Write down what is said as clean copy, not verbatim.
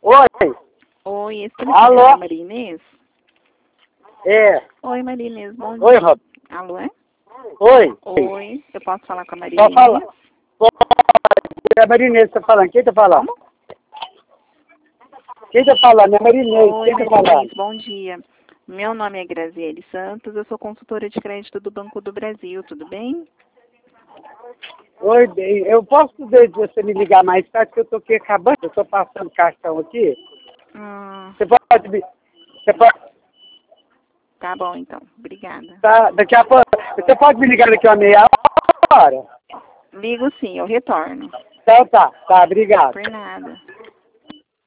Oi. Oi, esse Alô? é a Maria Inês? É. Oi, Maria Inês, bom Oi, dia. Rob. Alô, é? Oi. Oi, eu posso falar com a Maria Pode falar. Inês? Pode. É a Marinês que tá falando. Quem tá falando? Como? Quem tá falando? É a Marinês. Oi, Quem tá Maria falando? Inês, bom dia. Meu nome é Graziele Santos, eu sou consultora de crédito do Banco do Brasil, tudo bem? Oi, bem. Eu posso pedir de você me ligar mais tarde, que eu tô aqui acabando. Eu tô passando cartão aqui. Hum, Você pode me... Você pode... tá bom então, obrigada. Tá, daqui a pouco... Você pode me ligar daqui a meia hora? Ligo sim, eu retorno. Então tá. Tá, obrigado. Por nada.